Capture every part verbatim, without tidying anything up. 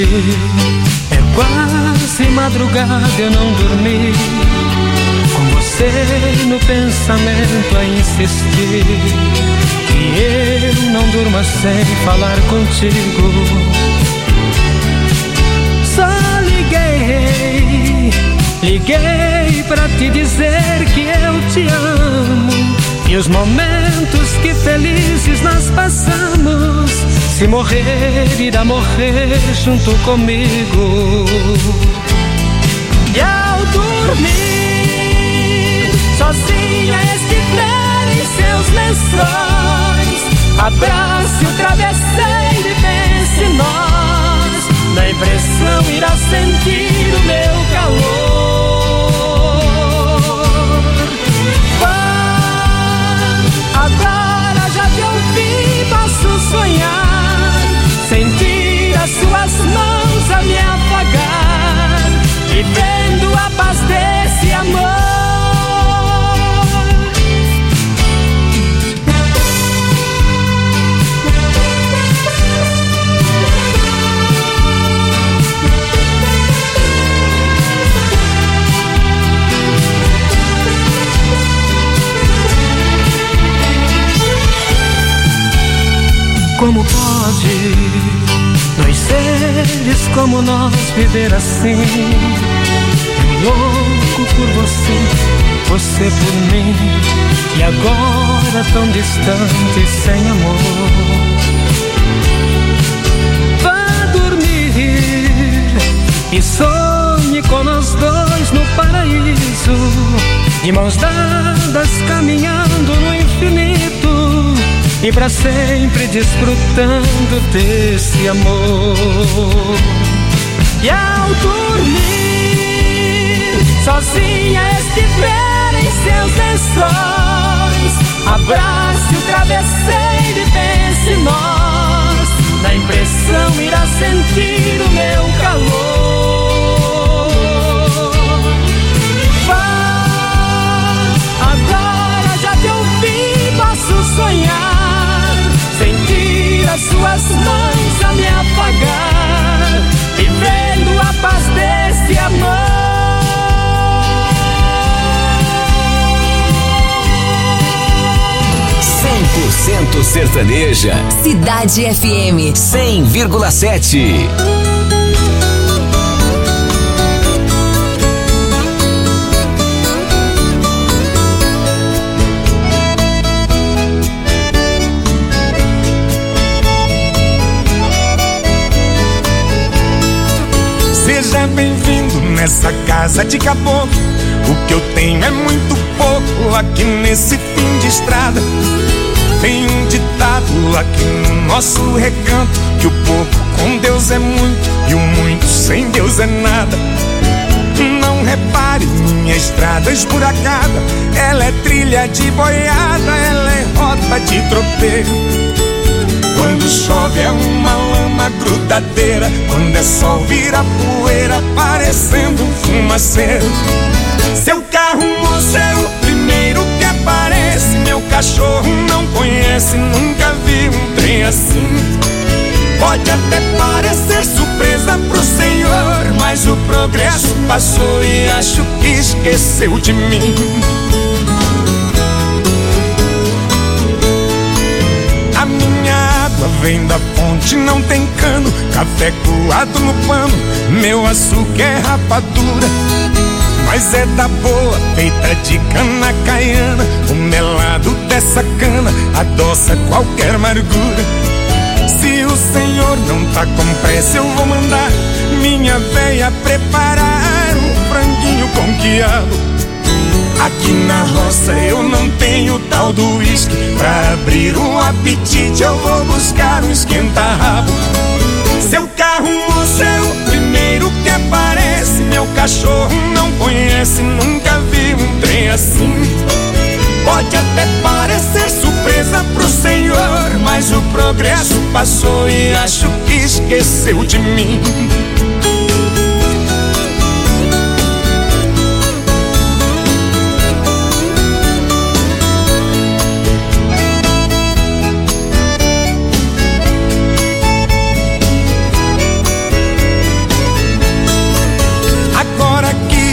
É quase madrugada, eu não dormi, com você no pensamento a insistir, que eu não durma sem falar contigo. Só liguei, liguei pra te dizer que eu te amo, e os momentos que felizes nós passamos, se morrer, irá morrer junto comigo. E ao dormir, sozinha estiver em seus lençóis, abrace o travesseiro e pense em nós, na impressão irá sentir o meu calor. Vá, agora já te ouvi, posso sonhar, sentir as suas mãos a me afagar, vivendo a paz desse amor. Como pode dois seres como nós viver assim? Eu louco por você, você por mim, e agora tão distante, sem amor. Vá dormir e sonhe com nós dois no paraíso, de mãos dadas caminhando no infinito, e pra sempre desfrutando desse amor. E ao dormir, sozinha estiver em seus lençóis, abrace o travesseiro e pense em nós, na impressão irá sentir o meu calor. Vá, agora já te ouvi, posso sonhar, sentir as suas mãos a me afagar, vivendo a paz desse amor. cem por cento sertaneja. Cidade F M cem vírgula sete. Seja bem-vindo nessa casa de caboclo. O que eu tenho é muito pouco aqui nesse fim de estrada. Tem um ditado aqui no nosso recanto, que o pouco com Deus é muito e o muito sem Deus é nada. Não repare minha estrada esburacada, ela é trilha de boiada, ela é rota de tropeiro. Quando chove é uma lama grudadeira, quando é sol vira poeira, parecendo um fumaceiro. Seu carro, moço, é o primeiro que aparece. Meu cachorro não conhece, nunca vi um trem assim. Pode até parecer surpresa pro senhor, mas o progresso passou e acho que esqueceu de mim. A minha água vem da fonte, não tem cano, café coado no pano, meu açúcar é rapadura, mas é da boa, feita de cana caiana. O melado dessa cana adoça qualquer amargura. Se o senhor não tá com pressa, eu vou mandar minha véia preparar um franguinho com quiabo. Aqui na roça eu não tenho tal do uísque, pra abrir um apetite eu vou buscar um esquenta-rabo. Seu carro, moço, é o primeiro que aparece. Meu cachorro não conhece, nunca vi um trem assim. Pode até parecer surpresa pro senhor, mas o progresso passou e acho que esqueceu de mim.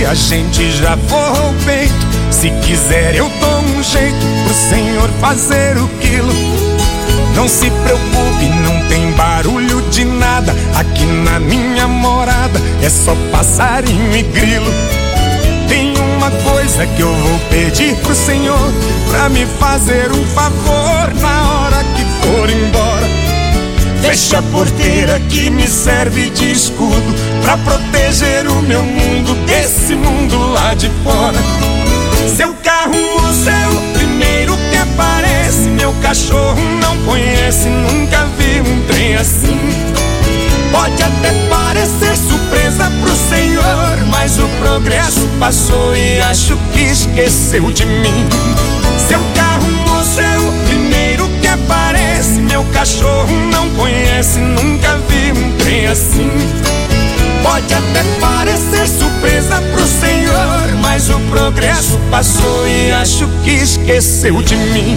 a gente já forrou o peito. Se quiser eu dou um jeito pro senhor fazer o quilo. Não se preocupe, não tem barulho de nada. Aqui na minha morada é só passarinho e grilo. Tem uma coisa que eu vou pedir pro senhor, pra me fazer um favor na hora que for embora. Fecha a porteira que me serve de escudo, pra proteger o meu mundo desse mundo lá de fora. Seu carro, moço, é o primeiro que aparece. Meu cachorro não conhece, nunca vi um trem assim. Pode até parecer surpresa pro senhor, mas o progresso passou e acho que esqueceu de mim. Seu carro, moço, é o primeiro que aparece. Meu cachorro não conhece, nunca vi um trem assim. Pode até parecer surpresa pro senhor, mas o progresso passou e acho que esqueceu de mim.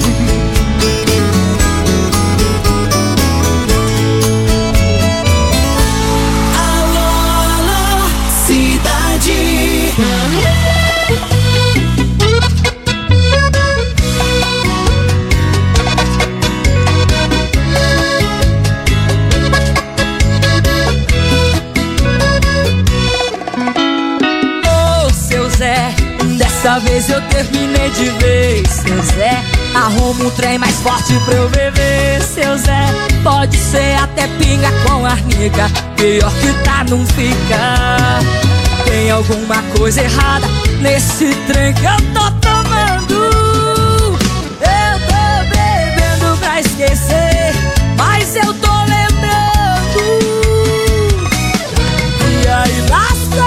Dessa vez eu terminei de vez, seu Zé. Arruma um trem mais forte pra eu beber, seu Zé. Pode ser até pinga com arnica, pior que tá não fica. Tem alguma coisa errada nesse trem que eu tô tomando. Eu tô bebendo pra esquecer, mas eu tô lembrando. E aí lascou.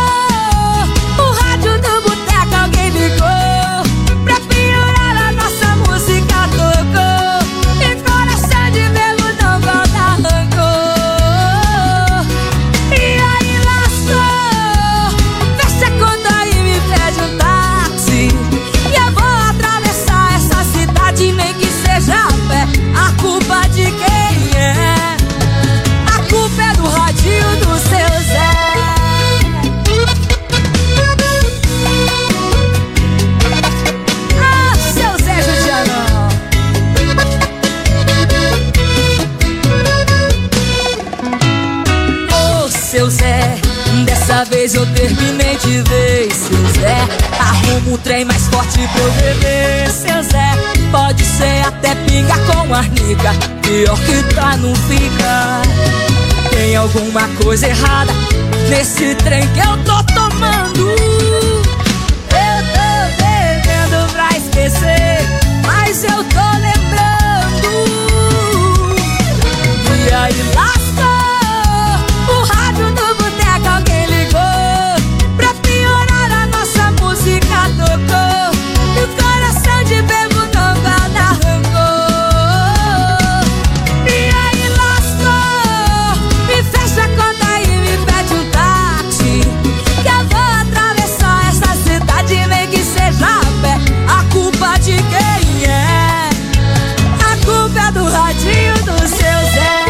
Dessa vez eu terminei de vez, seu Zé. Arruma um trem mais forte pra eu beber, seu Zé. Pode ser até pinga com arnica, pior que tá não fica. Tem alguma coisa errada nesse trem que eu tô tomando. Eu tô bebendo pra esquecer, mas eu tô lembrando. E aí lascou. O rádio do boteco alguém ligou, pra piorar a nossa música tocou. E o coração de bebo não guarda rancor. E aí lascou. Me fecha a conta e me pede um táxi, que eu vou atravessar essa cidade, nem que seja a pé. A culpa de quem é? A culpa é do radinho do seu Zé.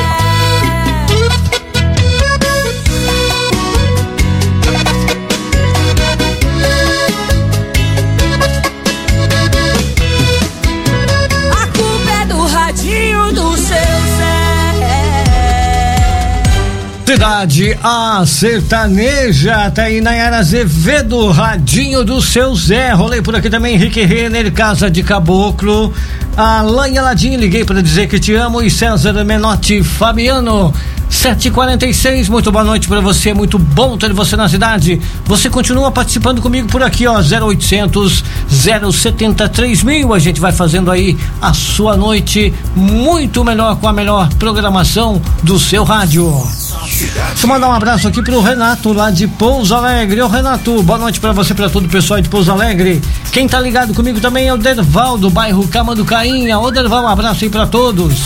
Cidade a sertaneja, tá aí Nayara Azevedo, radinho do seu Zé. Rolei por aqui também Henrique Renner, Casa de Caboclo, Alain Aladim, liguei para dizer que te amo, e César Menotti Fabiano. sete e quarenta e seis, muito boa noite para você, muito bom ter você na cidade. Você continua participando comigo por aqui, ó, zero oitocentos, zero setenta, três mil. A gente vai fazendo aí a sua noite muito melhor, com a melhor programação do seu rádio. Deixa eu mandar um abraço aqui pro Renato, lá de Pouso Alegre. Ô Renato, boa noite pra você, pra todo o pessoal de Pouso Alegre. Quem tá ligado comigo também é o Derval, do bairro Camanducainha. Ô Derval, um abraço aí pra todos.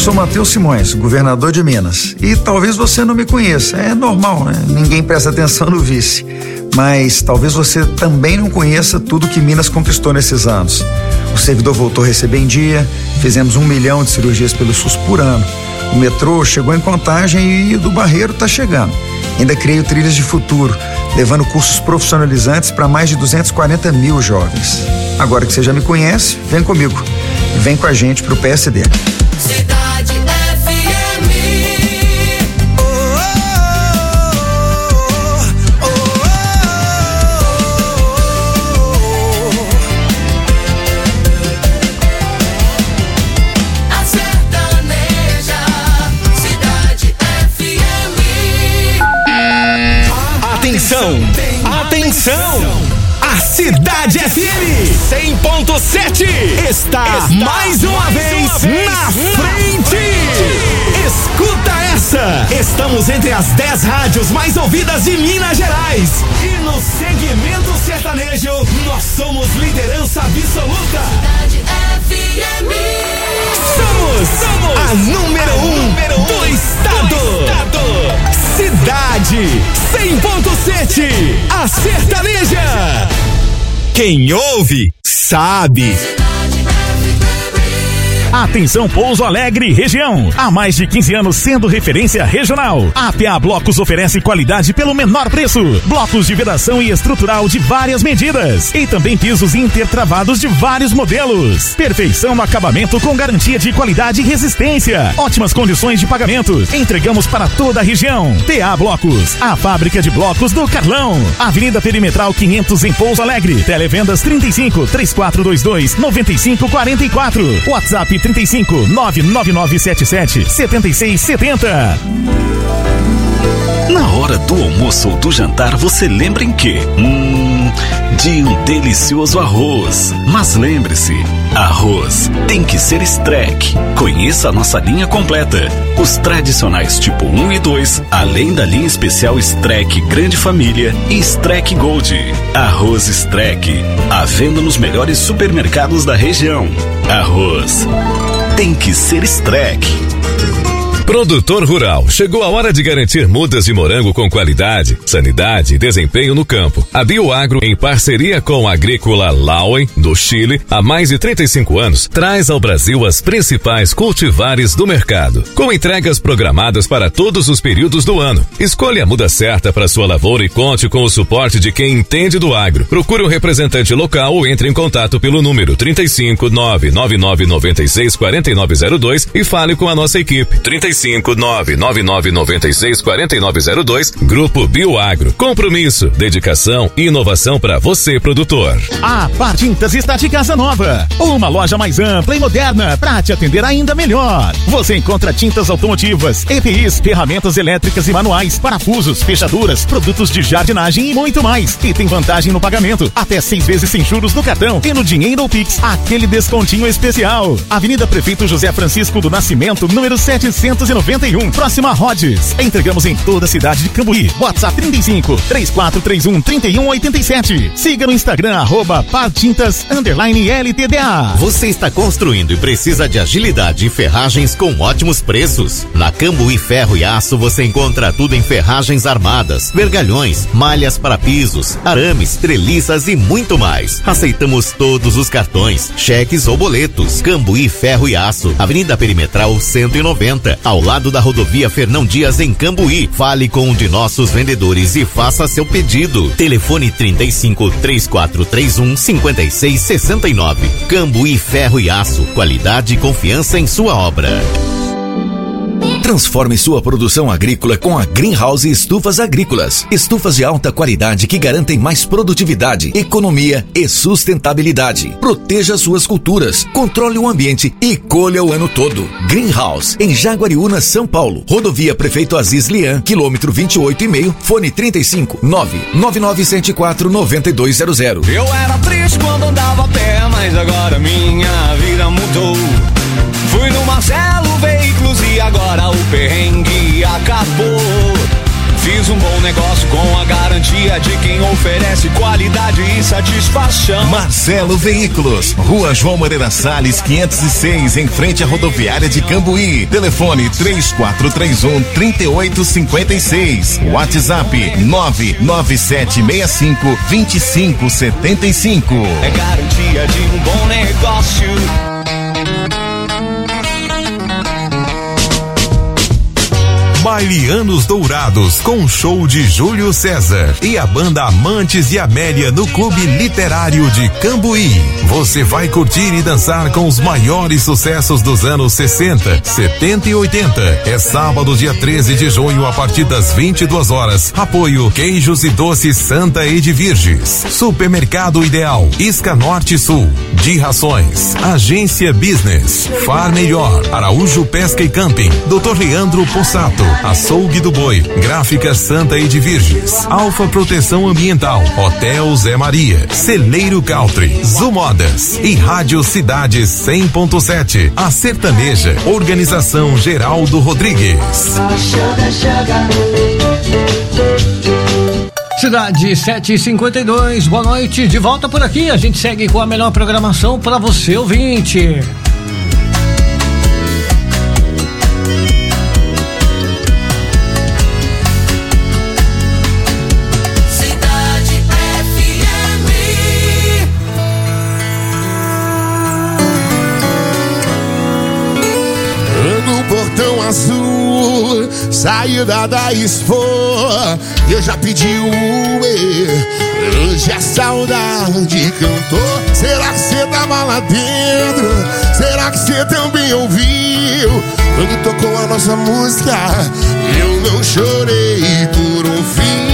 sou Matheus Simões, governador de Minas. E talvez você não me conheça, é normal, né? Ninguém presta atenção no vice. Mas talvez você também não conheça tudo que Minas conquistou nesses anos. O servidor voltou a receber em dia, fizemos um milhão de cirurgias pelo SUS por ano. O metrô chegou em Contagem e o do Barreiro está chegando. Ainda criei o Trilhas de Futuro, levando cursos profissionalizantes para mais de duzentos e quarenta mil jovens. Agora que você já me conhece, vem comigo. Vem com a gente pro P S D. Cidade F M. Oh, oh, oh, oh, oh. A sertaneja, Cidade F M. Atenção, atenção! A Cidade F M cem ponto sete está, está mais uma mais vez uma vez na frente. frente. Escuta essa! Estamos entre as dez rádios mais ouvidas de Minas Gerais. E no segmento sertanejo, nós somos liderança absoluta. Cidade F M. Somos, somos a número, a um, número um do estado. Do estado. Cidade cem ponto sete, a sertaneja. Quem ouve, sabe. Atenção Pouso Alegre região, há mais de quinze anos sendo referência regional. A P A Blocos oferece qualidade pelo menor preço, blocos de vedação e estrutural de várias medidas e também pisos intertravados de vários modelos. Perfeição no acabamento com garantia de qualidade e resistência, ótimas condições de pagamento. Entregamos para toda a região. P A Blocos, a fábrica de blocos do Carlão. Avenida Perimetral quinhentos em Pouso Alegre. Televendas trinta e cinco, três quatro dois dois, nove cinco quatro quatro. WhatsApp trinta e cinco, nove nove nove sete sete, sete seis sete zero. Na hora do almoço ou do jantar, você lembra em quê? Hum, de um delicioso arroz. Mas lembre-se, arroz tem que ser Streck. Conheça a nossa linha completa. Os tradicionais tipo um e dois, além da linha especial Streck Grande Família e Streck Gold. Arroz Streck, à venda nos melhores supermercados da região. Arroz tem que ser Streck. Produtor rural, chegou a hora de garantir mudas de morango com qualidade, sanidade e desempenho no campo. A Bioagro, em parceria com a Agrícola Lauen, do Chile, há mais de trinta e cinco anos, traz ao Brasil as principais cultivares do mercado, com entregas programadas para todos os períodos do ano. Escolha a muda certa para sua lavoura e conte com o suporte de quem entende do agro. Procure um representante local ou entre em contato pelo número trinta e cinco, nove nove nove nove seis, quatro nove zero dois e fale com a nossa equipe. trinta e cinco, nove nove nove nove seis, quatro nove zero dois. Grupo Bioagro. Compromisso, dedicação e inovação para você, produtor. A Par Tintas está de casa nova. Uma loja mais ampla e moderna para te atender ainda melhor. Você encontra tintas automotivas, E P Is, ferramentas elétricas e manuais, parafusos, fechaduras, produtos de jardinagem e muito mais. E tem vantagem no pagamento. Até seis vezes sem juros no cartão e no dinheiro ou Pix. Aquele descontinho especial. Avenida Prefeito José Francisco do Nascimento, número setecentos e noventa e um, próxima a Rhodes. Entregamos em toda a cidade de Cambuí. WhatsApp trinta e cinco, três quatro três um, trinta e um oitenta e sete. Siga no Instagram, arroba Partintas, underline L T D A. Você está construindo e precisa de agilidade e ferragens com ótimos preços? Na Cambuí Ferro e Aço você encontra tudo em ferragens armadas, vergalhões, malhas para pisos, arames, treliças e muito mais. Aceitamos todos os cartões, cheques ou boletos. Cambuí Ferro e Aço, Avenida Perimetral cento e noventa, ao lado da rodovia Fernão Dias em Cambuí. Fale com um de nossos vendedores e faça seu pedido. Telefone trinta e cinco, três quatro três um, cinco seis seis nove. Cambuí Ferro e Aço, qualidade e confiança em sua obra. Transforme sua produção agrícola com a Greenhouse Estufas Agrícolas. Estufas de alta qualidade que garantem mais produtividade, economia e sustentabilidade. Proteja suas culturas, controle o ambiente e colha o ano todo. Greenhouse, em Jaguariúna, São Paulo. Rodovia Prefeito Aziz Lian, quilômetro vinte e oito e meio, fone trinta e cinco, nove nove nove sete quatro, nove dois zero zero. Eu era triste quando andava a pé, mas agora minha vida mudou. Fui no Marcelo Veículos e agora o perrengue acabou. Fiz um bom negócio com a garantia de quem oferece qualidade e satisfação. Marcelo Veículos, Rua João Moreira Salles, quinhentos e seis, em frente à rodoviária de Cambuí. Telefone três quatro três um, três oito cinco seis. WhatsApp nove nove sete seis cinco, dois cinco sete cinco. É garantia de um bom negócio. Bailianos Dourados com show de Júlio César e a banda Amantes de Amélia no Clube Literário de Cambuí. Você vai curtir e dançar com os maiores sucessos dos anos sessenta, setenta e oitenta. É sábado, dia treze de junho, a partir das vinte e duas horas. Apoio Queijos e Doces Santa Edvirges, Supermercado Ideal, Isca Norte e Sul, de Rações, Agência Business, Far Melhor, Araújo Pesca e Camping, doutor Leandro Possato, Açougue do Boi, Gráficas Santa Edvirges, Alfa Proteção Ambiental, Hotel Zé Maria, Celeiro Country, Zumodas e Rádio Cidade cem ponto sete. A Sertaneja, Organização Geraldo Rodrigues. Cidade sete e cinquenta e dois, boa noite, de volta por aqui. A gente segue com a melhor programação para você, ouvinte. Portão azul, saída da Expo. Eu já pedi o Uber, hoje a saudade cantou. Será que cê tava lá dentro? Será que cê também ouviu? Quando tocou a nossa música, eu não chorei por um fio.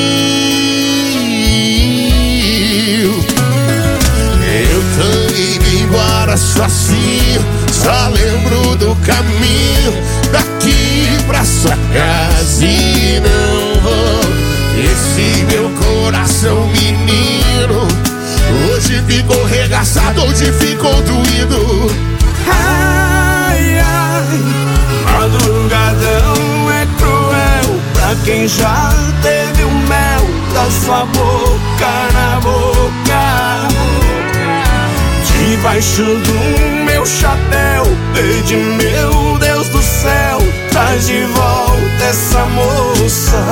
Eu tô indo embora sozinho, só lembro do caminho daqui pra sua casa e não vou. Esse meu coração menino hoje ficou regaçado, hoje ficou doído. Ai, ai, madrugadão é cruel pra quem já teve o mel da sua boca na boca. Debaixo do meu chapéu, pedi, meu Deus do céu, traz de volta essa moça.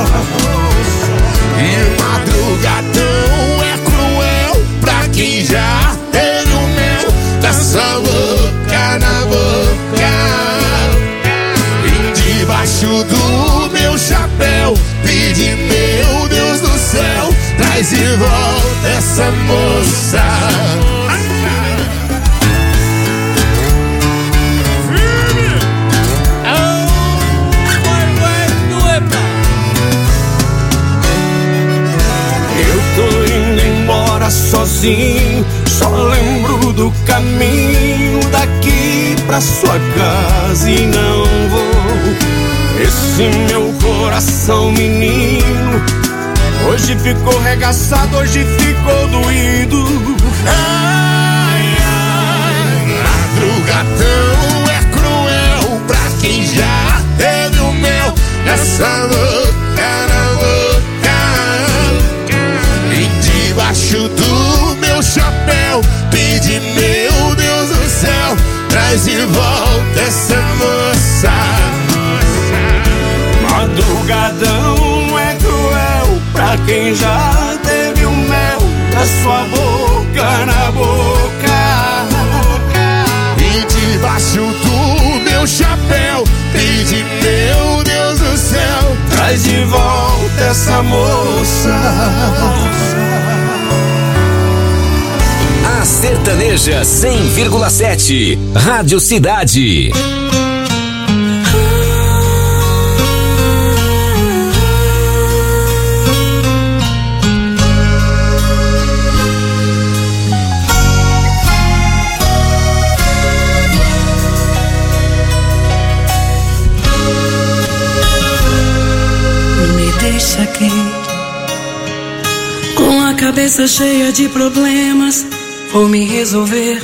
E madrugadão é cruel pra quem já teve o mel dessa boca na boca. E debaixo do meu chapéu, pedi, meu Deus do céu, traz de volta essa moça. Sozinho, só lembro do caminho daqui pra sua casa e não vou. Esse meu coração menino hoje ficou regaçado, hoje ficou doído. Ai, ai, madrugadão é cruel pra quem já teve o mel nessa boca na boca. E debaixo do meu chapéu, pedi, meu Deus do céu, traz de volta essa moça. Madrugadão é cruel pra quem já teve o mel da sua boca na boca. E debaixo do meu chapéu, pedi, meu Deus do céu, traz de volta essa moça. A Sertaneja cem vírgula sete, Rádio Cidade. Me deixa aqui com a cabeça cheia de problemas. Vou me resolver.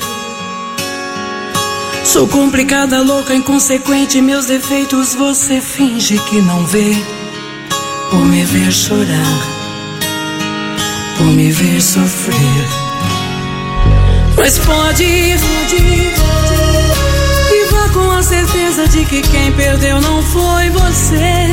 Sou complicada, louca, inconsequente. Meus defeitos você finge que não vê. por me ver chorar, por me ver sofrer. Mas pode ir, pode ir, e vá com a certeza de que quem perdeu não foi você.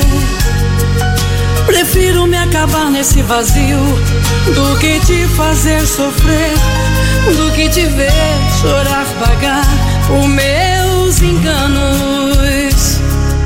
Prefiro me acabar nesse vazio do que te fazer sofrer, do que te ver chorar, pagar os meus enganos.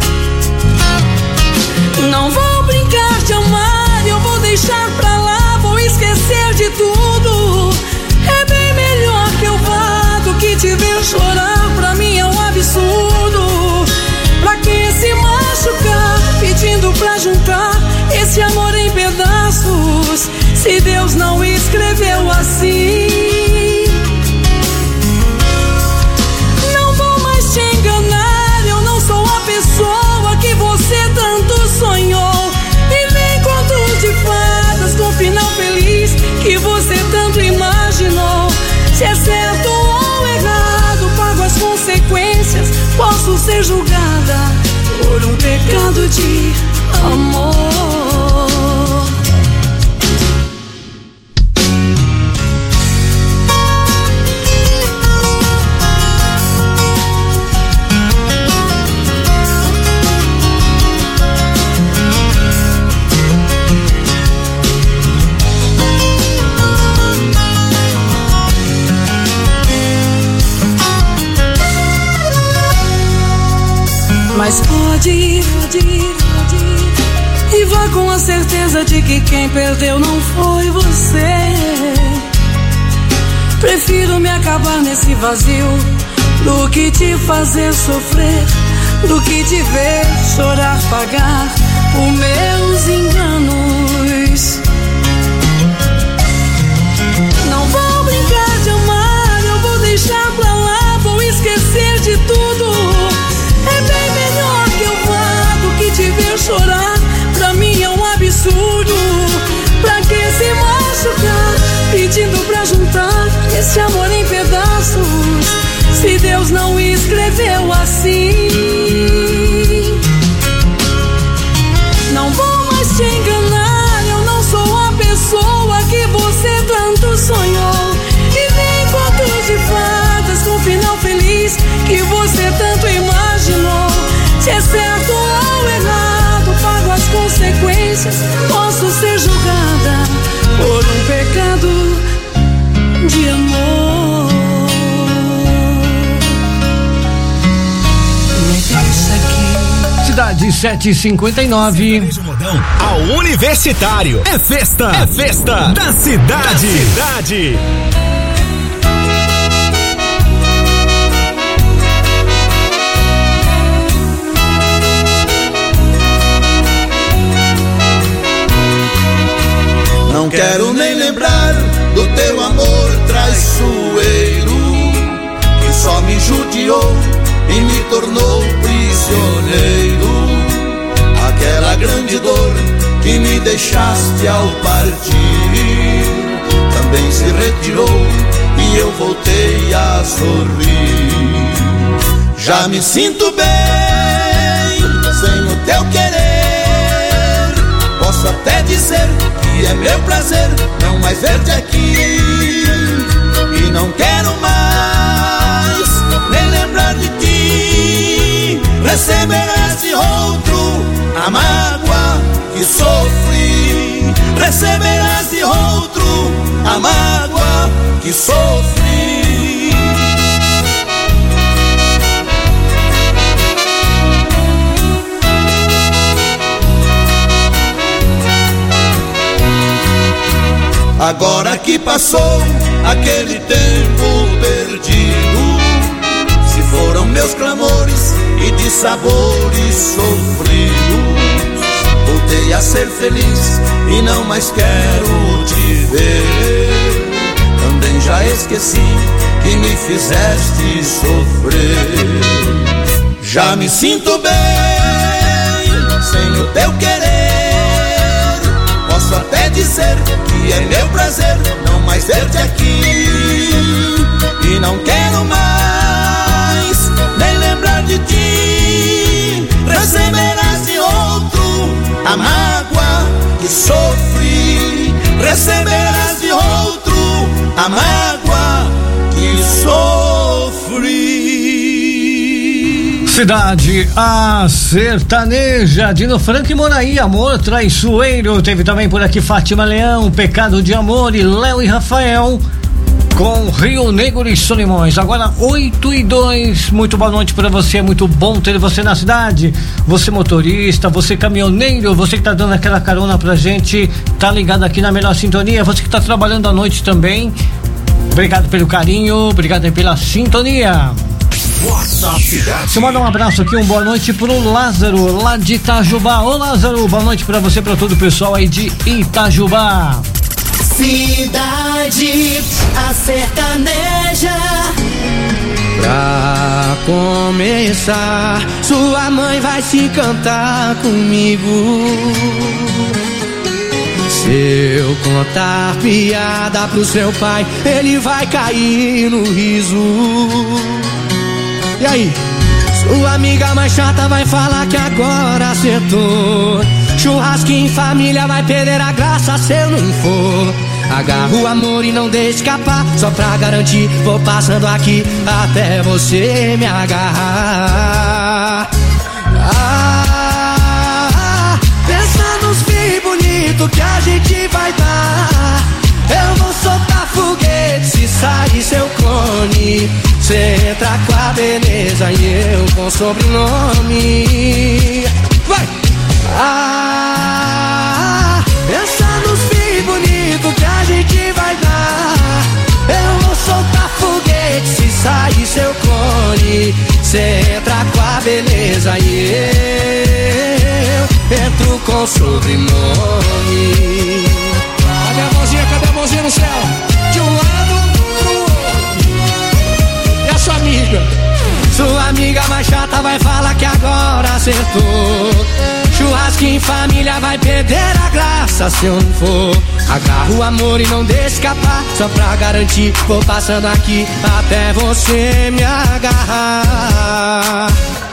Não vou brincar de amar, eu vou deixar pra lá, vou esquecer de tudo. É bem melhor que eu vá do que te ver chorar, pra mim é um absurdo. Pra que se machucar, pedindo pra juntar esse amor em pedaços, se Deus não escreveu assim? Não vou mais te enganar, eu não sou a pessoa que você tanto sonhou. E nem contos de fadas com final feliz que você tanto imaginou. Se é certo ou errado, pago as consequências, posso ser julgada por um pecado de amor. Mas pode ir, pode ir, pode ir, e vá com a certeza de que quem perdeu não foi você. Prefiro me acabar nesse vazio do que te fazer sofrer, do que te ver chorar, pagar os meus enganos. Não vou brincar de amar, eu vou deixar pra lá, vou esquecer de tudo. É bem melhor que eu vá do que te ver chorar, pra mim é um absurdo. Pra que se machucar, pedindo pra juntar esse amor em pedaços, se Deus não escreveu assim? Não vou mais te enganar, eu não sou a pessoa que você tanto sonhou. E nem contos de fadas com final feliz que você tanto imaginou. Se é certo ou errado, pago as consequências, posso ser julgada por um pecado de amor. Me deixa aqui. Cidade sete e cinquenta e nove. A Universitário é festa, é festa da cidade. Da cidade. Não quero nem lembrar do teu amor traiçoeiro, que só me judiou e me tornou prisioneiro. Aquela grande dor que me deixaste ao partir também se retirou e eu voltei a sorrir. Já me sinto bem sem o teu querer, posso até dizer que é meu prazer não mais ver-te aqui. E não quero mais nem lembrar de ti. Receberás de outro a mágoa que sofri. Receberás de outro a mágoa que sofri. Agora que passou aquele tempo perdido, se foram meus clamores e de sabores sofridos, voltei a ser feliz e não mais quero te ver. Também já esqueci que me fizeste sofrer. Já me sinto bem sem o teu querer, posso até dizer que é meu prazer não mais ver-te aqui. E não quero mais nem lembrar de ti. Receberás de outro a mágoa sofri, receberás de outro a mágoa que sofri. Cidade a sertaneja, Dino Franco e Moraí, Amor Traiçoeiro. Teve também por aqui Fátima Leão, Pecado de Amor, e Léo e Rafael com Rio Negro e Solimões. Agora oito e dois. Muito boa noite para você, muito bom ter você na cidade. Você motorista, você caminhoneiro, você que tá dando aquela carona pra gente, tá ligado aqui na melhor sintonia. Você que tá trabalhando à noite também, obrigado pelo carinho, obrigado aí pela sintonia. Deixa eu mandar um abraço aqui, uma boa noite pro Lázaro, lá de Itajubá. Ô Lázaro, boa noite pra você, pra todo o pessoal aí de Itajubá. Cidade a sertaneja. Pra começar, sua mãe vai se cantar comigo. Se eu contar piada pro seu pai, ele vai cair no riso. E aí? Sua amiga mais chata vai falar que agora acertou. Churrasquinho em família vai perder a graça se eu não for. Agarra o amor e não deixe escapar. Só pra garantir, vou passando aqui até você me agarrar. Ah, pensa nos filhos bonitos que a gente vai dar. Eu vou soltar foguete se sair seu clone. Cê entra com a beleza e eu com sobrenome. Vai! Ah, pensa nos filhos bonitos que a gente vai dar. Eu vou soltar foguete se sair seu clone. Cê entra com a beleza e eu entro com sobrenome. Cadê a mãozinha, cadê a mãozinha no céu? De um lado pro outro. E a sua amiga? Sua amiga mais chata vai falar que agora acertou. Churrasquinho em família vai perder a graça se eu não for. Agarra o amor e não deixe escapar. Só pra garantir, vou passando aqui até você me agarrar.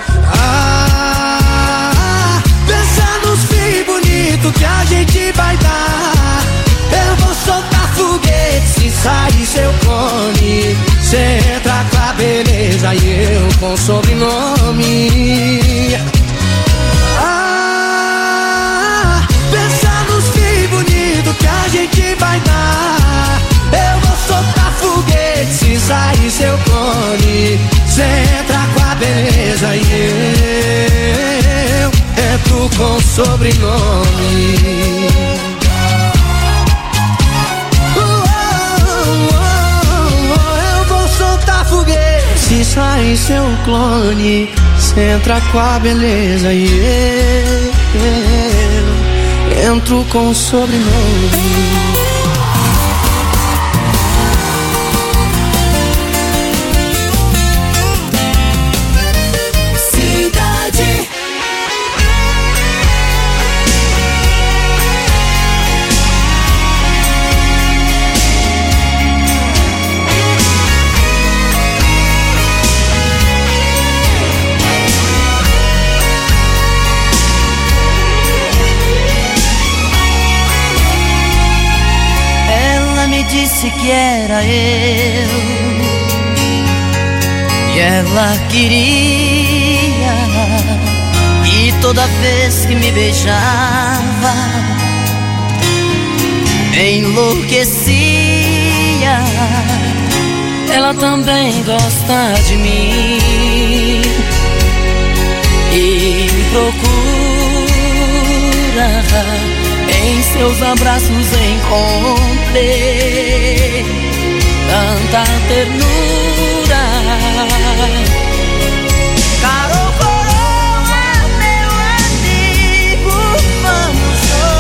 Ah, pensa nos filhos bonitos que a gente vai dar. Eu vou soltar foguete se sair seu clone. Cê entra com a beleza e eu com sobrenome. Ah, pensa nos filhos bonitos que a gente vai dar. Eu vou soltar foguete se sair seu clone. Cê entra com a beleza e eu entro com sobrenome. Se sair seu clone, cê entra com a beleza e eu entro com sobrenome. Disse que era eu e ela queria, e toda vez que me beijava enlouquecia. Ela também gosta de mim e me procura. Em seus abraços encontrei tanta ternura. Caro coroa, meu amigo, vamos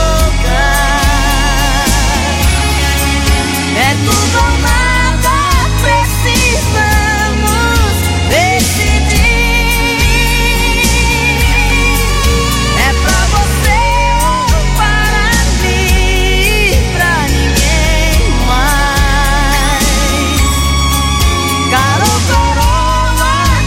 jogar. É tudo ou nada, precisamos decidir. É pra você ou para mim, pra ninguém mais. Caro coroa,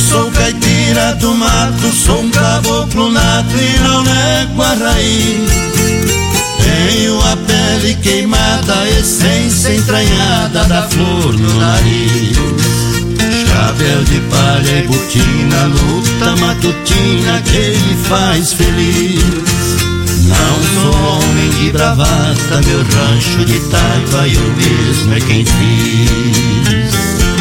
sou caipira do mato, sou um caboclo nato e não nego a raiz. Tenho a pele queimada, a essência entranhada da flor no nariz. Chapéu de palha e botina, luta matutina que me faz feliz. Não sou homem de bravata, meu rancho de taipa eu mesmo é quem fiz.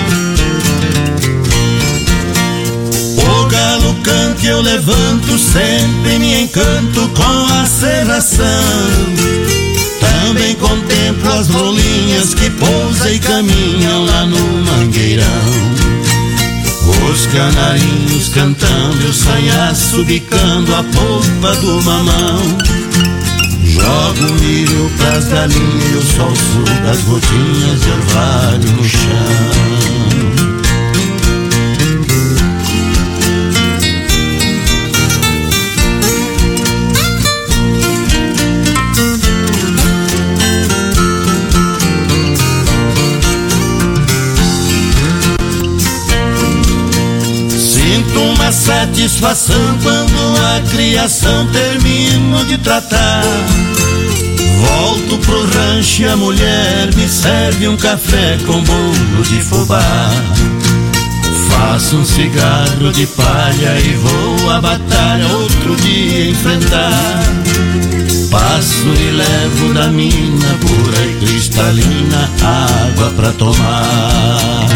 O galo canta e eu levanto, sempre me encanto com a serração. Também contemplo as rolinhas que pousam e caminham lá no mangueirão. Os canarinhos cantando, eu sanhaço bicando a polpa do mamão. Jogo milho pras galinhas, o sol suga as gotinhas de orvalho no chão. Uma satisfação quando a criação termino de tratar. Volto pro rancho e a mulher me serve um café com bolo de fubá. Faço um cigarro de palha e vou à batalha outro dia enfrentar. Passo e levo da mina pura e cristalina água pra tomar.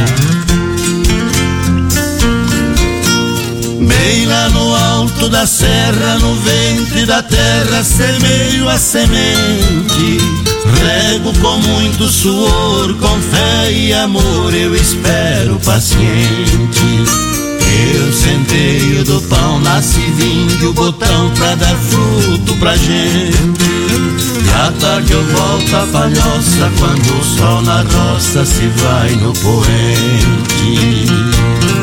Bem lá no alto da serra, no ventre da terra, semeio a semente. Rego com muito suor, com fé e amor, eu espero paciente. Eu centeio do pão, nasce vinho o botão pra dar fruto pra gente. E à tarde eu volto a palhoça, quando o sol na roça se vai no poente.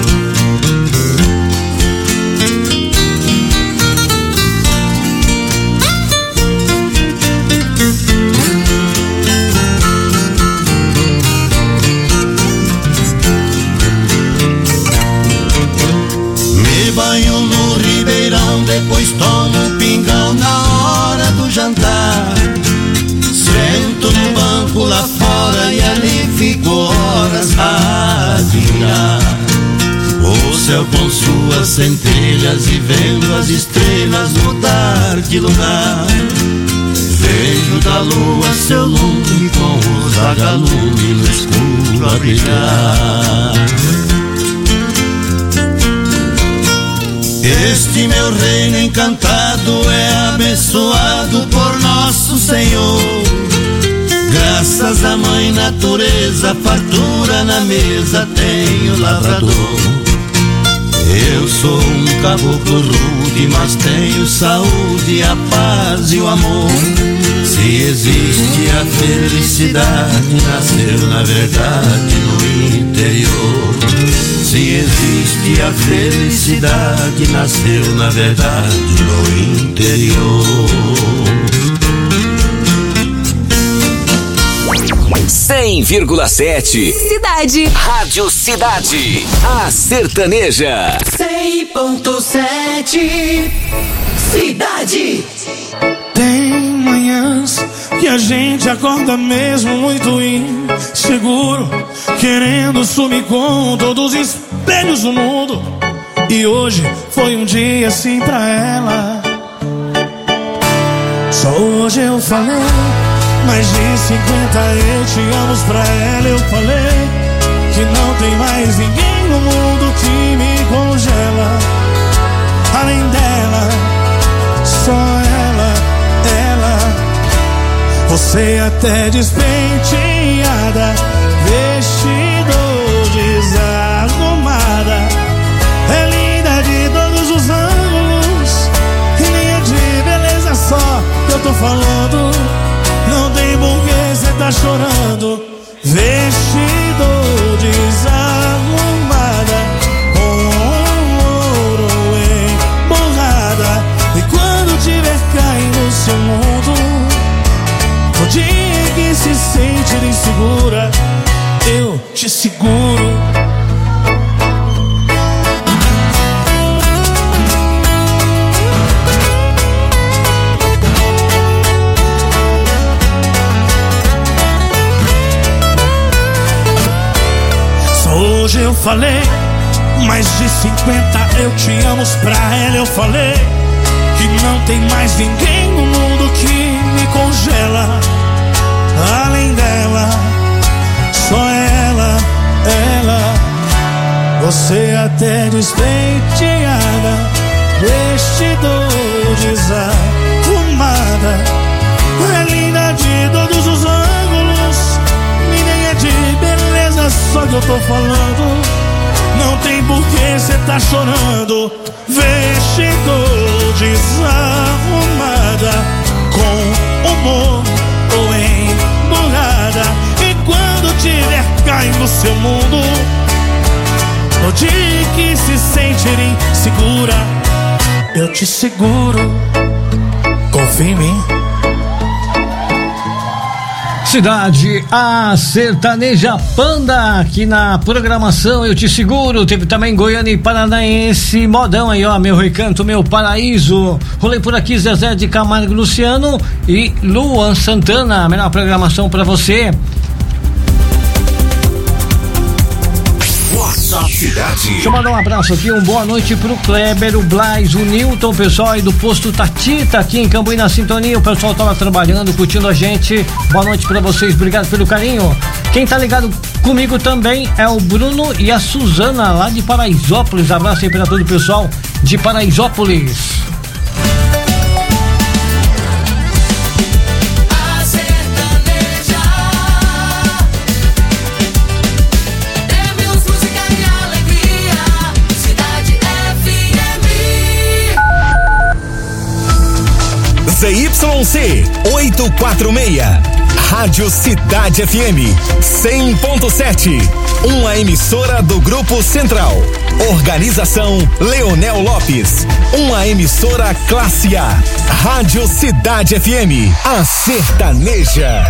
Banho no ribeirão, depois tomo um pingão na hora do jantar. Sento no banco lá fora e ali fico horas a admirar o céu com suas centelhas e vendo as estrelas mudar de lugar. Vejo da lua seu lume com os vagalumes no escuro a brilhar. Este meu reino encantado é abençoado por nosso Senhor. Graças à mãe natureza, fartura na mesa tenho lavrador. Eu sou um caboclo rude, mas tenho saúde, a paz e o amor. Se existe a felicidade, nasceu na verdade no interior. Se existe a felicidade, nasceu na verdade no interior. cem vírgula sete Cidade. Rádio Cidade. A sertaneja. cem ponto sete Cidade. Tem manhãs que a gente acorda mesmo muito inseguro, querendo sumir com todos os espelhos do mundo. E hoje foi um dia assim pra ela. Só hoje eu falei mais de cinquenta eu te amo pra ela. Eu falei que não tem mais ninguém no mundo que me congela. Além dela, só ela, ela. Você até despenteada, vestido desarrumada, é linda de todos os ângulos. E nem é de beleza só que eu tô falando. Não tem porquê cê tá chorando. Vestido desarrumada, com ouro emborrada. E quando tiver caindo no seu mundo, o dia que se sente insegura, eu te seguro. eu falei. Mais de cinquenta eu te amo, pra ela eu falei. Que não tem mais ninguém no mundo que me congela. Além dela, só ela, ela. Você até despenteada, vestidor desarrumada. É linda de todos os ângulos, nem é de beleza só que eu tô falando. Não tem por que cê tá chorando. Vestidor desarrumada, com humor ou emburrada. E quando tiver caindo seu mundo, no dia que se sentir insegura, eu te seguro. Confia em mim. Cidade, a sertaneja Panda aqui na programação, eu te seguro. Teve também Goiânia e Paranaense, modão aí, ó, meu recanto, meu paraíso. Rolei por aqui Zezé de Camargo, Luciano e Luan Santana. A melhor programação pra você. Cidade. Deixa eu mandar um abraço aqui, um boa noite pro Kleber, o Blais, o Newton, o pessoal aí do posto Tatita aqui em Cambuí na sintonia. O pessoal tá lá trabalhando, curtindo a gente. Boa noite pra vocês, obrigado pelo carinho. Quem tá ligado comigo também é o Bruno e a Suzana lá de Paraisópolis. Abraço aí pra todo o pessoal de Paraisópolis. Z Y C oitocentos e quarenta e seis, Rádio Cidade F M cem ponto sete, uma emissora do Grupo Central. Organização Leonel Lopes, uma emissora classe A. Rádio Cidade F M, a sertaneja.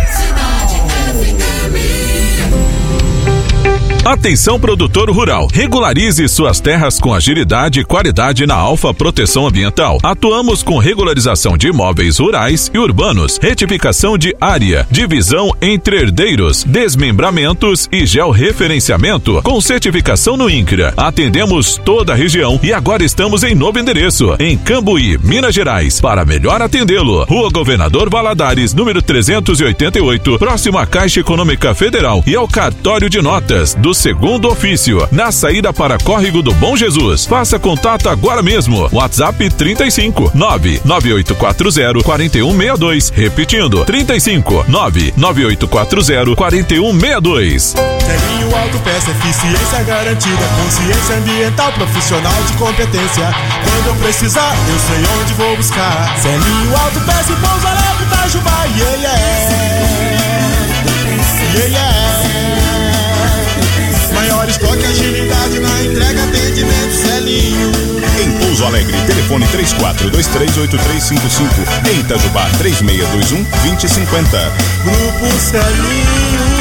Atenção, produtor rural, regularize suas terras com agilidade e qualidade na Alfa Proteção Ambiental. Atuamos com regularização de imóveis rurais e urbanos, retificação de área, divisão entre herdeiros, desmembramentos e georreferenciamento, com certificação no INCRA. Atendemos toda a região e agora estamos em novo endereço, em Cambuí, Minas Gerais. Para melhor atendê-lo, Rua Governador Valadares, número trezentos e oitenta e oito, próximo à Caixa Econômica Federal e ao cartório de notas do segundo ofício, na saída para Córrego do Bom Jesus. Faça contato agora mesmo. WhatsApp trinta e cinco, nove nove oito quatro zero, quatro um seis dois. Repetindo, trinta e cinco, nove nove oito quatro zero, quatro um seis dois. Celinho Autopeça, eficiência garantida, consciência ambiental, profissional de competência. Quando eu precisar, eu sei onde vou buscar. Celinho Autopeça e Pouso Alegre, Itajubá, yeah, yeah. Yeah, yeah. Maior estoque, agilidade na entrega, atendimento, Celinho. Em Pouso Alegre, telefone três quatro dois três oito três cinco cinco. Em Itajubá, três seis dois um, dois zero cinco zero. Grupo Celinho.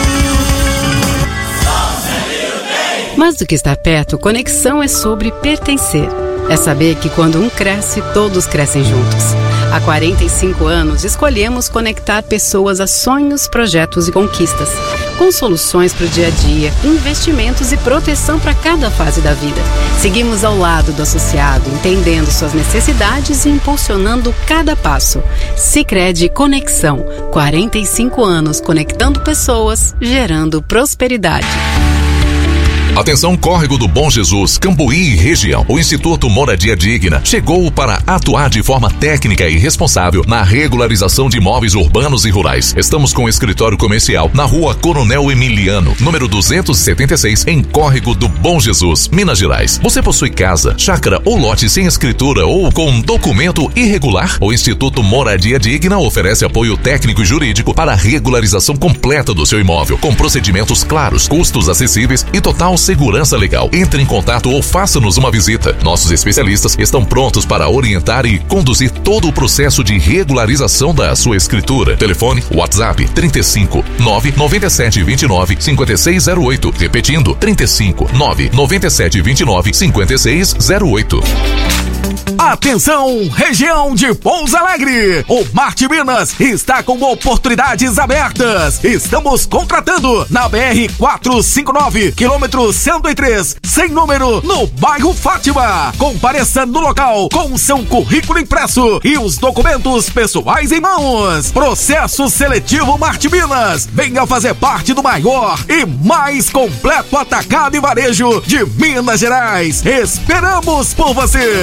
Mais do que estar perto, conexão é sobre pertencer. É saber que quando um cresce, todos crescem juntos. Há quarenta e cinco anos, escolhemos conectar pessoas a sonhos, projetos e conquistas. Com soluções para o dia a dia, investimentos e proteção para cada fase da vida. Seguimos ao lado do associado, entendendo suas necessidades e impulsionando cada passo. Sicredi Conexão. quarenta e cinco anos conectando pessoas, gerando prosperidade. Atenção, Córrego do Bom Jesus, Cambuí e região. O Instituto Moradia Digna chegou para atuar de forma técnica e responsável na regularização de imóveis urbanos e rurais. Estamos com o escritório comercial na Rua Coronel Emiliano, número duzentos e setenta e seis, em Córrego do Bom Jesus, Minas Gerais. Você possui casa, chácara ou lote sem escritura ou com documento irregular? O Instituto Moradia Digna oferece apoio técnico e jurídico para a regularização completa do seu imóvel, com procedimentos claros, custos acessíveis e total segurança legal. Entre em contato ou faça-nos uma visita. Nossos especialistas estão prontos para orientar e conduzir todo o processo de regularização da sua escritura. Telefone WhatsApp trinta e cinco, nove nove sete dois nove, cinco seis zero oito. Repetindo, trinta e cinco, nove nove sete dois nove, cinco seis zero oito. Atenção, região de Pouso Alegre! O Marte Minas está com oportunidades abertas. Estamos contratando na B R quatrocentos e cinquenta e nove, quilômetro cento e três, sem número, no bairro Fátima. Compareça no local com seu currículo impresso e os documentos pessoais em mãos. Processo seletivo Marte Minas. Venha fazer parte do maior e mais completo atacado e varejo de Minas Gerais. Esperamos por você!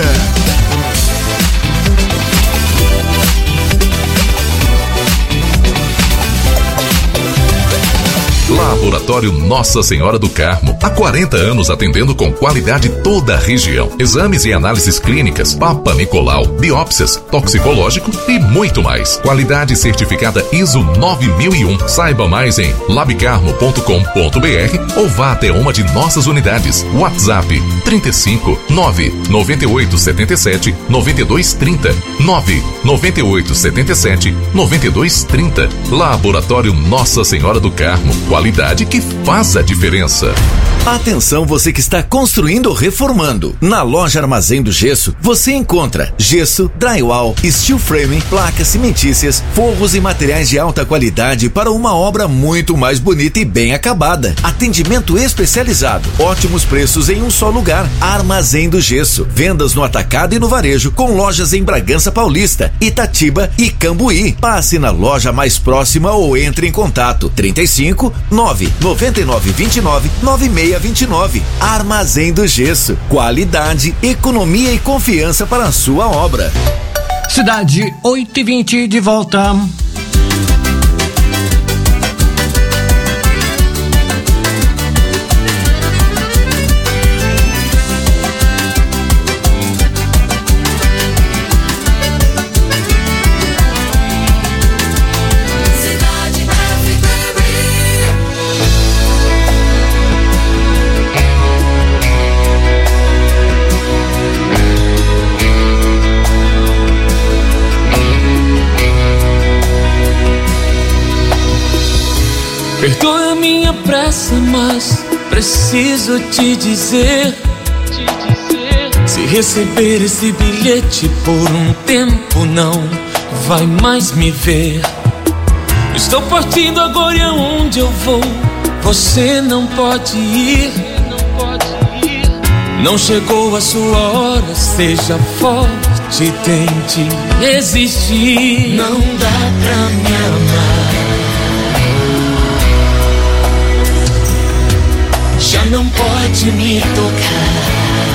Laboratório Nossa Senhora do Carmo. Há quarenta anos atendendo com qualidade toda a região. Exames e análises clínicas, Papa Nicolau, biópsias, toxicológico e muito mais. Qualidade certificada I S O nove mil e um. Saiba mais em labcarmo ponto com ponto b r ou vá até uma de nossas unidades. WhatsApp trinta e cinco, nove nove oito sete sete, nove dois três zero, nove nove oito sete sete, nove dois três zero. Laboratório Nossa Senhora do Carmo. Qualidade que faz a diferença. Atenção, você que está construindo ou reformando. Na loja Armazém do Gesso, você encontra gesso, drywall, steel frame, placas cimentícias, forros e materiais de alta qualidade para uma obra muito mais bonita e bem acabada. Atendimento especializado, ótimos preços em um só lugar. Armazém do Gesso. Vendas no atacado e no varejo, com lojas em Bragança Paulista, Itatiba e Cambuí. Passe na loja mais próxima ou entre em contato. trinta e cinco, nove nove nove dois nove, nove seis dois nove. Armazém do Gesso. Qualidade, economia e confiança para a sua obra. Cidade oito e vinte de volta. Perdoa a minha pressa, mas preciso te dizer, te dizer. Se receber esse bilhete por um tempo, não vai mais me ver. Estou partindo agora e aonde eu vou, você não pode ir. Não chegou a sua hora, seja forte, tente resistir. Não dá pra me amar, já não pode me tocar.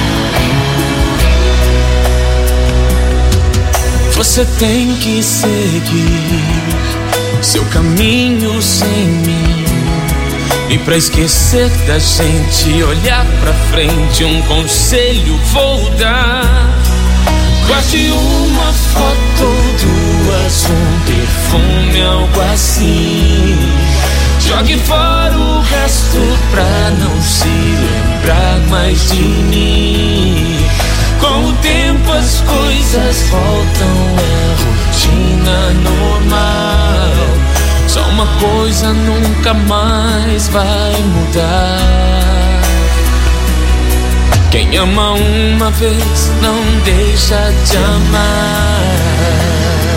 Você tem que seguir seu caminho sem mim. E pra esquecer da gente, olhar pra frente, um conselho vou dar. Guarde uma foto, duas, um perfume, algo assim. Jogue fora o resto pra não se lembrar mais de mim. Com o tempo as coisas voltam à rotina normal. Só uma coisa nunca mais vai mudar. Quem ama uma vez não deixa de amar.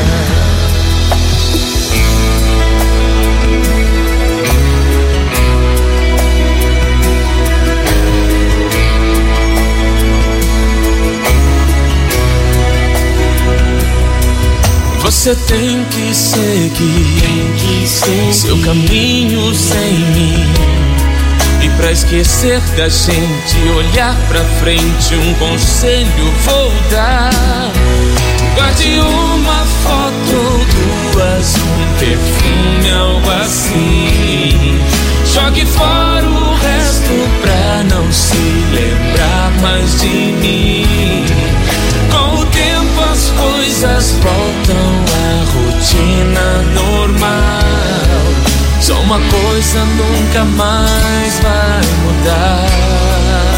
Você tem que seguir, tem que seguir seu caminho sem mim. E pra esquecer da gente, olhar pra frente, um conselho vou dar. Guarde uma foto, duas, um perfume, algo assim. Jogue fora o resto pra não se lembrar mais de mim. Com o tempo as coisas voltam à rotina normal. Só uma coisa nunca mais vai mudar.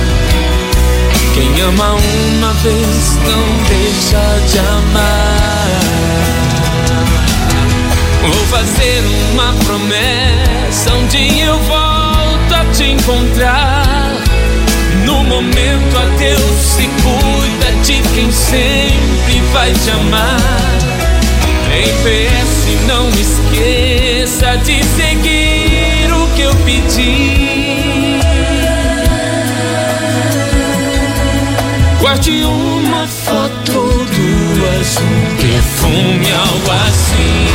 Quem ama uma vez não deixa de amar. Vou fazer uma promessa, um dia eu volto a te encontrar. No momento adeus, se cuida de quem sempre vai te amar. Em P S não esqueça de seguir o que eu pedi. Guarde uma foto ou duas, um perfume, algo assim.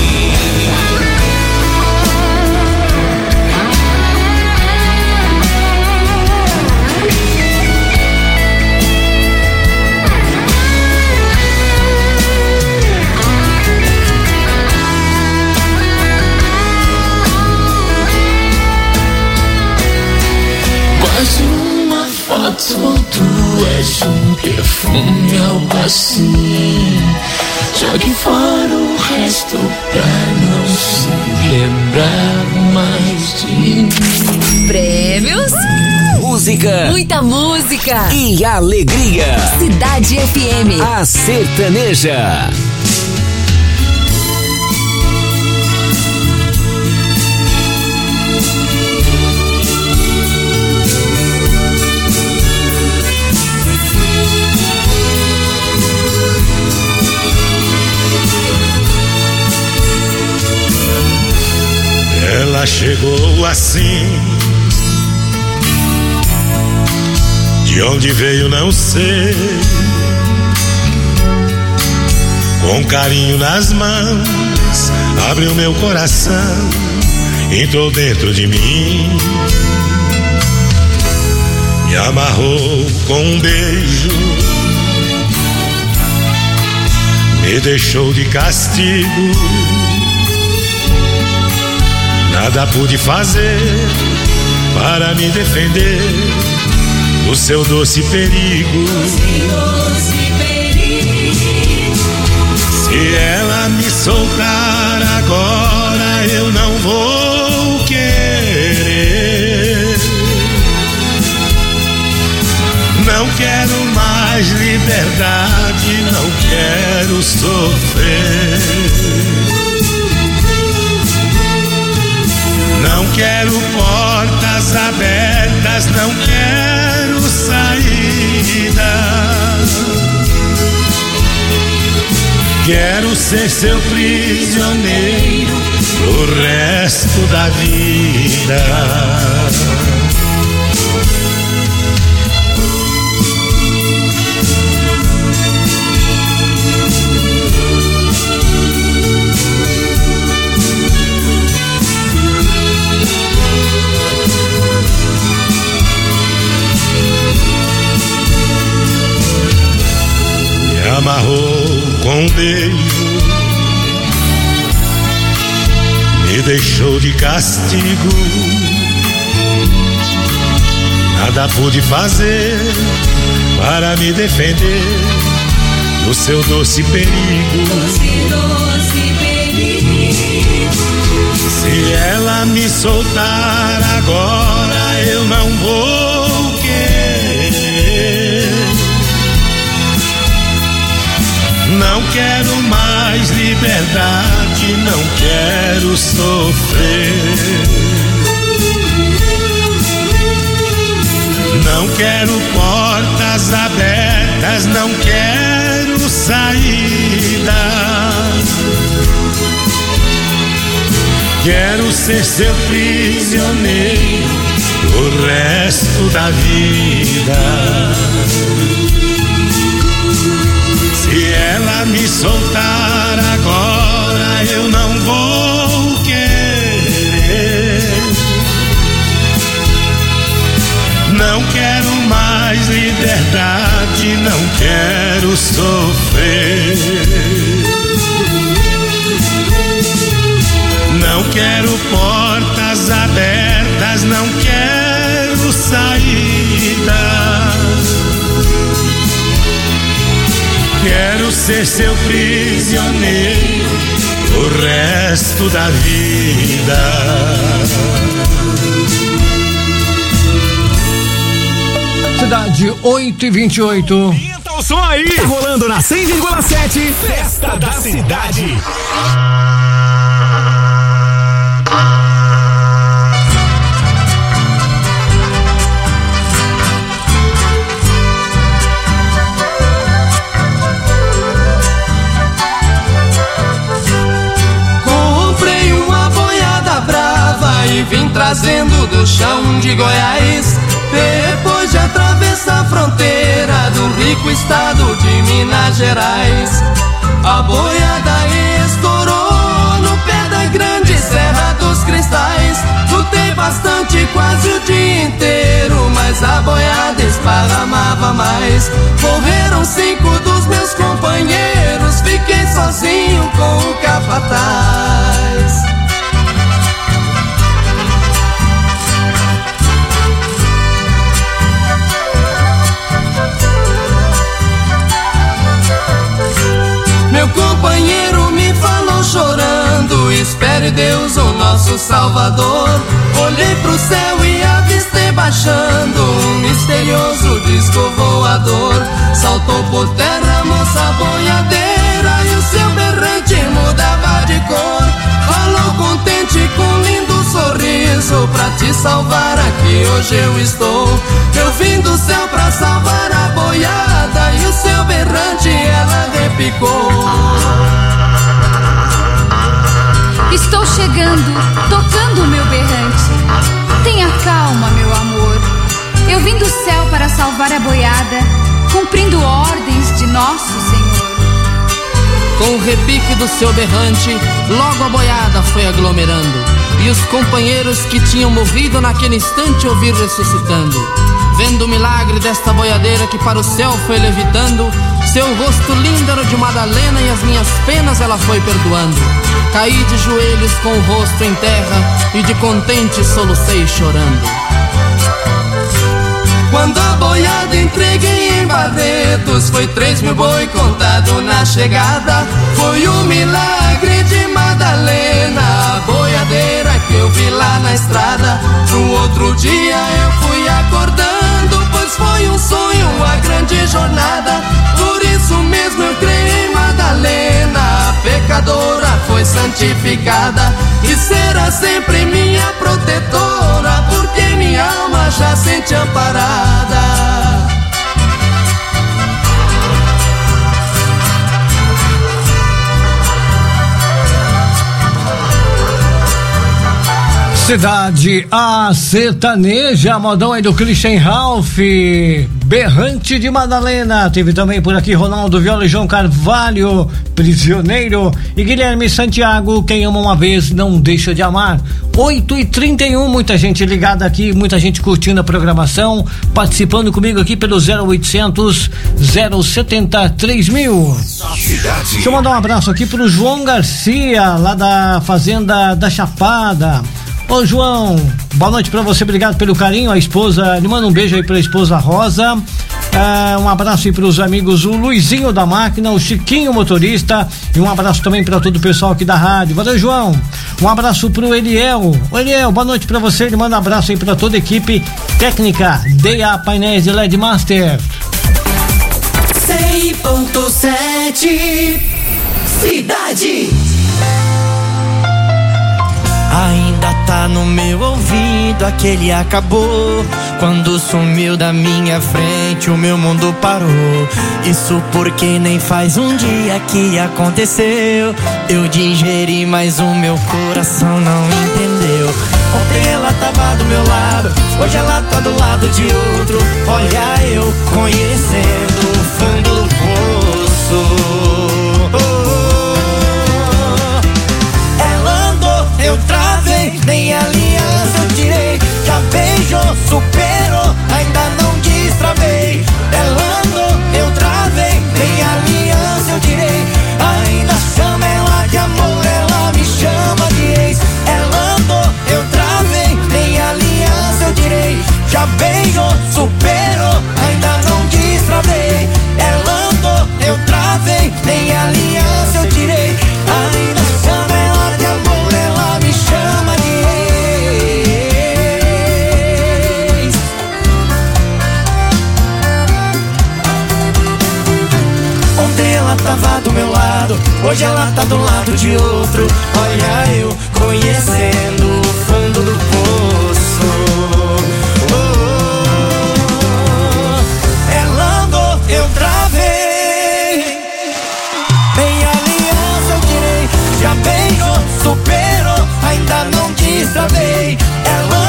Guarde uma foto ou duas, um perfume, algo assim. Jogue fora o resto pra não se lembrar mais de mim. Prêmios, Música, muita música e alegria. Cidade F M, a sertaneja. Ela chegou assim, de onde veio não sei, com carinho nas mãos, abriu meu coração, entrou dentro de mim, me amarrou com um beijo, me deixou de castigo. Nada pude fazer para me defender do seu doce perigo. Se ela me soltar agora, eu não vou querer. Não quero mais liberdade, não quero sofrer. Não quero portas abertas, não quero saída. Quero ser seu prisioneiro pro resto da vida. Amarrou com um beijo, me deixou de castigo. Nada pude fazer para me defender do seu doce perigo. Se ela me soltar agora, eu não vou querer. Não quero mais liberdade, não quero sofrer. Não quero portas abertas, não quero saída. Quero ser seu prisioneiro o resto da vida. Se ela me soltar agora, eu não vou querer. Não quero mais liberdade, não quero sofrer. Não quero portas abertas, não quero saída. Quero ser seu prisioneiro o resto da vida. Cidade oito e vinte e oito. Pinta o som aí! Tá rolando na cem vírgula sete. Festa da Cidade. trazendo do chão de Goiás. Depois de atravessar a fronteira do rico estado de Minas Gerais, a boiada estourou no pé da grande Serra dos Cristais. Lutei bastante, quase o dia inteiro, mas a boiada esparramava mais. Morreram cinco dos meus companheiros, fiquei sozinho com o capataz. Meu companheiro me falou chorando: espere Deus, o nosso Salvador. Olhei pro céu e avistei baixando um misterioso disco voador. Saltou por terra a moça boiadeira e o seu berrante mudava de cor. Falou contente com lindo sorriso: pra te salvar aqui hoje eu estou. Eu vim do céu pra salvar a boiada e o seu berrante ela repicou. Estou chegando, tocando o meu berrante. Tenha calma, meu amor. Eu vim do céu para salvar a boiada, cumprindo ordens de nosso Senhor. Com o repique do seu berrante, logo a boiada foi aglomerando, e os companheiros que tinham morrido naquele instante eu vi ressuscitando. Vendo o milagre desta boiadeira que para o céu foi levitando, seu rosto lindo era o de Madalena e as minhas penas ela foi perdoando. Caí de joelhos com o rosto em terra e de contente solucei chorando. Quando a boiada entreguei em Barretos, foi três mil boi contado na chegada. Foi o milagre de Madalena, a boiadeira que eu vi lá na estrada. No outro dia eu fui acordando, pois foi um sonho, a grande jornada. Por isso mesmo eu creio em Madalena, a pecadora foi santificada e será sempre minha protetora, porque minha alma já sente amparada. Cidade A Sertaneja, modão aí do Christian Ralph, Berrante de Madalena. Teve também por aqui Ronaldo Viola e João Carvalho, Prisioneiro, e Guilherme Santiago, Quem Ama Uma Vez Não Deixa de Amar. oito e trinta e um, muita gente ligada aqui, muita gente curtindo a programação, participando comigo aqui pelo zero oitocentos, zero setenta, três mil. Deixa eu mandar um abraço aqui pro João Garcia, lá da Fazenda da Chapada. Ô João, boa noite pra você, obrigado pelo carinho, a esposa, ele manda um beijo aí pra esposa Rosa, ah, um abraço aí pros amigos, o Luizinho da máquina, o Chiquinho motorista, e um abraço também pra todo o pessoal aqui da rádio. Valeu, João. Um abraço pro Eliel. Ô Eliel, boa noite pra você, ele manda um abraço aí pra toda a equipe técnica D A Painéis de L E D Master. cem ponto sete Cidade. Ainda tá no meu ouvido aquele acabou. Quando sumiu da minha frente o meu mundo parou. Isso porque nem faz um dia que aconteceu. Eu digeri, mas o meu coração não entendeu. Ontem ela tava do meu lado, hoje ela tá do lado de outro. Olha eu conhecendo o fundo do poço. Eu travei, nem aliança eu tirei. Já beijou, superou, ainda não destravei. Ela andou, eu travei, nem aliança eu tirei. Ainda chama ela de amor, ela me chama de ex. Ela andou, eu travei, nem aliança eu tirei. Já beijou, superou, ainda não destravei. Ela andou, eu travei, nem aliança eu tirei. Ainda chama ela de amor, ela me chama de ex. Ontem ela tava do meu lado, hoje ela tá do lado de outro. Olha eu conhecendo o fundo do poço. Oh, oh, oh. Ela andou, eu travei, nem aliança eu tirei. Já beijou, superou, ainda não destravei. Ela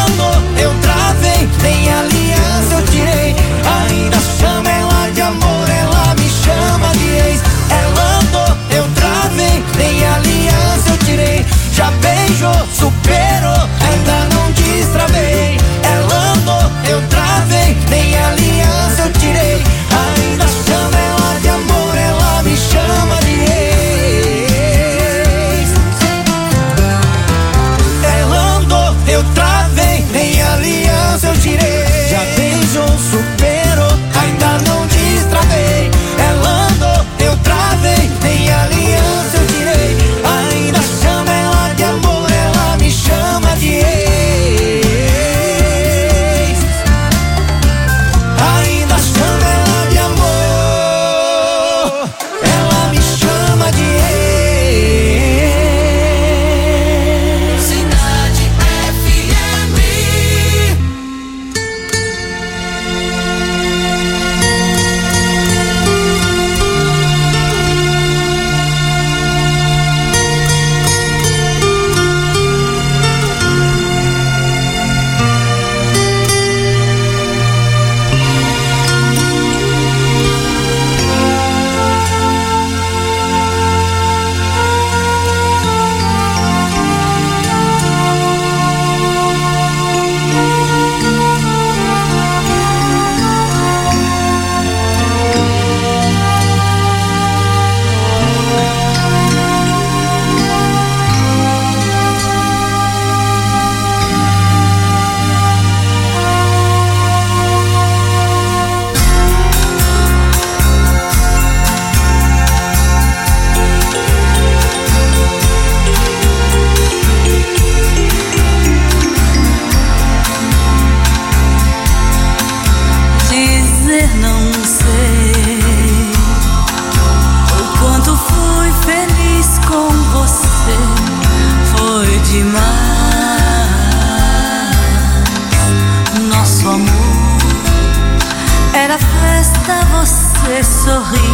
chama de ex. Ela andou, eu travei, nem aliança eu tirei. Já beijou, superou, ainda não destravei. Ela andou, eu travei, nem aliança eu tirei. Ainda chama ela de amor, ela me chama de ex. Ela andou, eu travei, nem aliança eu tirei. Já beijou, superou, ainda não destravei. Ela andou, eu travei, nem aliança eu tirei. Ainda chama ela de amor, ela me chama de ex. Ainda chama ela de amor, ela me chama de ex. Cidade F M. Dizer não sei o quanto fui feliz com você. Foi demais. Nosso amor era festa, você sorria.